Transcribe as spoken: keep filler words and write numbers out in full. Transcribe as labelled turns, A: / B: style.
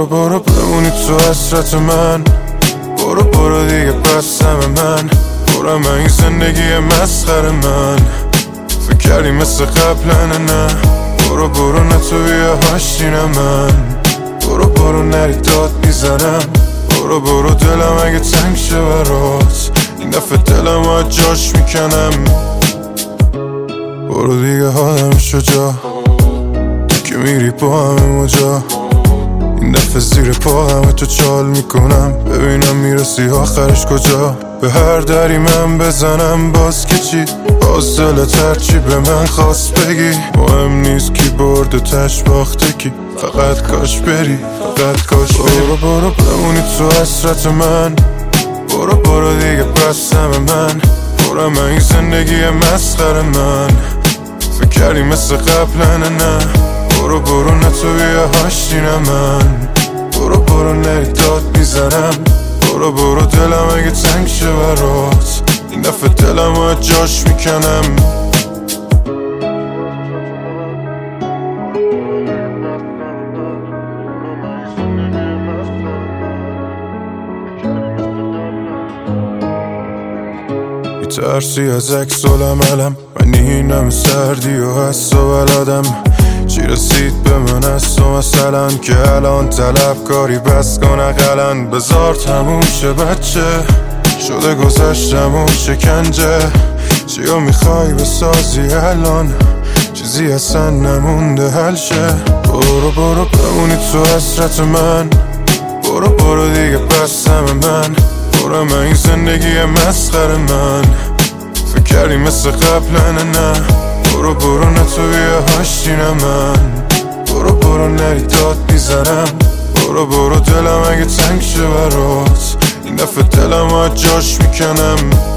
A: برو برو بمونی تو حسرت من، برو برو دیگه بستم من، برو من این زندگی مسخره من، فکر کردی مثل قبلنه نه، برو برو نه تو بیا هاشتی نه من، برو برو نری داد میزنم، برو برو دلم اگه تنگ شه برات این دفعه دلم از جاش میکنم، برو دیگه حالم شجا تو که میری با همه مجا، این دفعه زیر پا همه تو چال میکنم ببینم میرسی آخرش کجا، به هر دری من بزنم باز که چی، باز دلت هرچی به من خواست بگی، مهم نیست کی برد و تش باخته کی، فقط کاش بری فقط کاش بری. برو برو بمونی تو حسرت من، برو برو دیگه بستم من، برو من این زندگی مسخره من، فکر کردی مثل قبلنه نه، برو برو نه تو بیا هاشتی نه من، برو برو نری داد میزنم، برو برو دلم اگه تنگ شه برات این دفعه دلم از جاش میکنم. ترسی از عکس العملم من اینم سردی و حس و بلدم، چی رسید به من از تو مثلا که الان طلب کاری بس کن اقلن، بذار تموم شه بچه شده گذشتم و شکنجه، چیو میخوای بسازی الان چیزی اصلا نمونده حل شه، برو برو بمونی تو حسرت من، برو برو دیگه بستم من، برو من این زندگی مسخره من، فکر کردی مثل قبلنه نه، برو برو نه تو بیا هاشتی نه من، برو برو نری داد میزنم، برو برو دلم اگه تنگ شه برات این دفعه دلم از جاش میکنم.